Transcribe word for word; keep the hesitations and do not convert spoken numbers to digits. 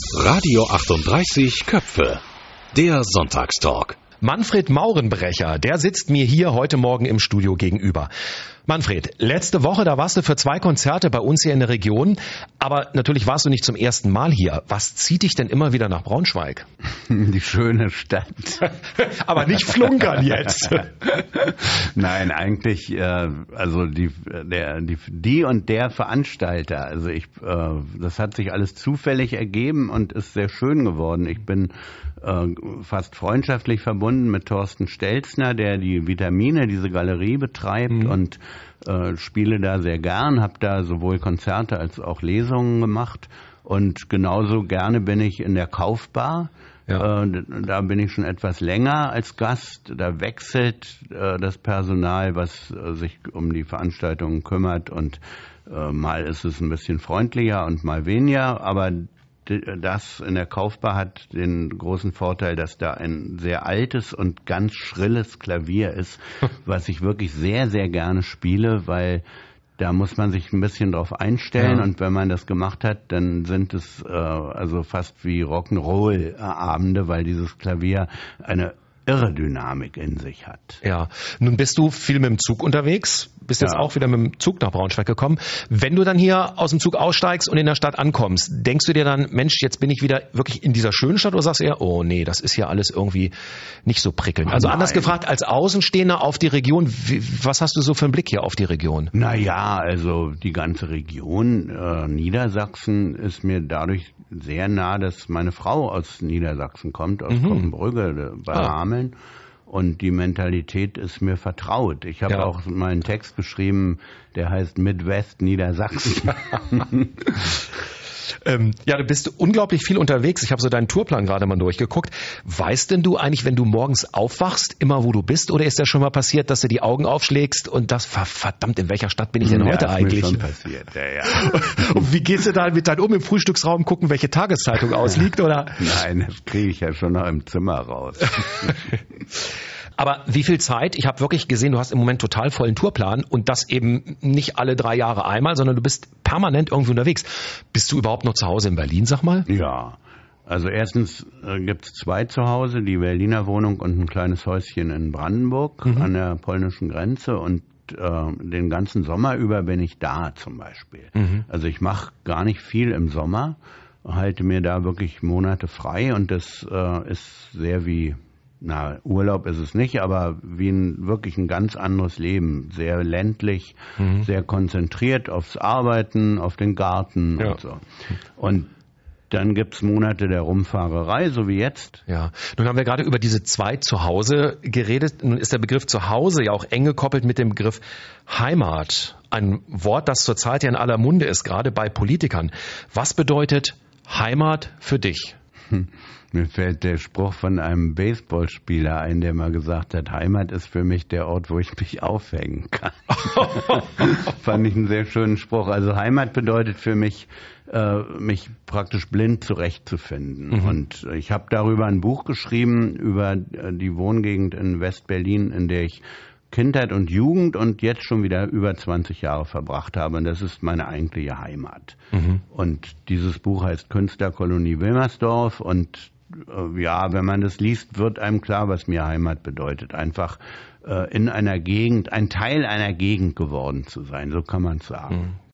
Radio achtunddreißig Köpfe, der Sonntagstalk. Manfred Maurenbrecher, der sitzt mir hier heute Morgen im Studio gegenüber. Manfred, letzte Woche, da warst du für zwei Konzerte bei uns hier in der Region, aber natürlich warst du nicht zum ersten Mal hier. Was zieht dich denn immer wieder nach Braunschweig? Die schöne Stadt. Aber nicht flunkern jetzt. Nein, eigentlich, äh, also die, der, die, die und der Veranstalter, also ich, äh, das hat sich alles zufällig ergeben und ist sehr schön geworden. Ich bin äh, fast freundschaftlich verbunden mit Thorsten Stelzner, der die Vitamine, diese Galerie betreibt, mhm. und äh, spiele da sehr gern, habe da sowohl Konzerte als auch Lesungen gemacht und genauso gerne bin ich in der Kaufbar. Ja. Äh, da bin ich schon etwas länger als Gast. Da wechselt äh, das Personal, was äh, sich um die Veranstaltungen kümmert und äh, mal ist es ein bisschen freundlicher und mal weniger, aber das in der Kaufbar hat den großen Vorteil, dass da ein sehr altes und ganz schrilles Klavier ist, was ich wirklich sehr, sehr gerne spiele, weil da muss man sich ein bisschen drauf einstellen, ja. Und wenn man das gemacht hat, dann sind es äh, also fast wie Rock'n'Roll-Abende, weil dieses Klavier eine irre Dynamik in sich hat. Ja, nun bist du viel mit dem Zug unterwegs, bist jetzt ja. auch wieder mit dem Zug nach Braunschweig gekommen. Wenn du dann hier aus dem Zug aussteigst und in der Stadt ankommst, denkst du dir dann, Mensch, jetzt bin ich wieder wirklich in dieser schönen Stadt, oder sagst du eher, oh nee, das ist hier alles irgendwie nicht so prickelnd? Also Nein. anders gefragt, als Außenstehender auf die Region, wie, was hast du so für einen Blick hier auf die Region? Naja, also die ganze Region äh, Niedersachsen ist mir dadurch sehr nah, dass meine Frau aus Niedersachsen kommt, aus mhm. Koppenbrügge bei ah. Hameln. Und die Mentalität ist mir vertraut. Ich habe ja. auch mal einen Text geschrieben, der heißt Midwest Niedersachsen. ähm, ja, du bist unglaublich viel unterwegs. Ich habe so deinen Tourplan gerade mal durchgeguckt. Weißt denn du eigentlich, wenn du morgens aufwachst, immer wo du bist? Oder ist das schon mal passiert, dass du die Augen aufschlägst und das, verdammt, in welcher Stadt bin ich denn ja, heute ist eigentlich? Mir schon passiert, ja, ja. Und wie gehst du da mit deinem um im Frühstücksraum gucken, welche Tageszeitung ausliegt, oder? Nein, das kriege ich ja schon noch im Zimmer raus. Aber wie viel Zeit? Ich habe wirklich gesehen, du hast im Moment total vollen Tourplan und das eben nicht alle drei Jahre einmal, sondern du bist permanent irgendwie unterwegs. Bist du überhaupt noch zu Hause in Berlin, sag mal? Ja, also erstens äh, gibt es zwei zu Hause, die Berliner Wohnung und ein kleines Häuschen in Brandenburg mhm. an der polnischen Grenze und äh, den ganzen Sommer über bin ich da zum Beispiel. Mhm. Also ich mache gar nicht viel im Sommer, halte mir da wirklich Monate frei und das äh, ist sehr wie... Na, Urlaub ist es nicht, aber wie ein wirklich ein ganz anderes Leben. Sehr ländlich, mhm. sehr konzentriert aufs Arbeiten, auf den Garten ja. und so. Und dann gibt's Monate der Rumfahrerei, so wie jetzt. Ja, nun haben wir gerade über diese zwei Zuhause geredet. Nun ist der Begriff Zuhause ja auch eng gekoppelt mit dem Begriff Heimat. Ein Wort, das zurzeit ja in aller Munde ist, gerade bei Politikern. Was bedeutet Heimat für dich? Hm. Mir fällt der Spruch von einem Baseballspieler ein, der mal gesagt hat, Heimat ist für mich der Ort, wo ich mich aufhängen kann. Fand ich einen sehr schönen Spruch. Also Heimat bedeutet für mich, äh, mich praktisch blind zurechtzufinden. Mhm. Und ich habe darüber ein Buch geschrieben, über die Wohngegend in West-Berlin, in der ich Kindheit und Jugend und jetzt schon wieder über zwanzig Jahre verbracht habe. Und das ist meine eigentliche Heimat. Mhm. Und dieses Buch heißt Künstlerkolonie Wilmersdorf und ja, wenn man das liest, wird einem klar, was mir Heimat bedeutet. Einfach äh, in einer Gegend, ein Teil einer Gegend geworden zu sein, so kann man es sagen.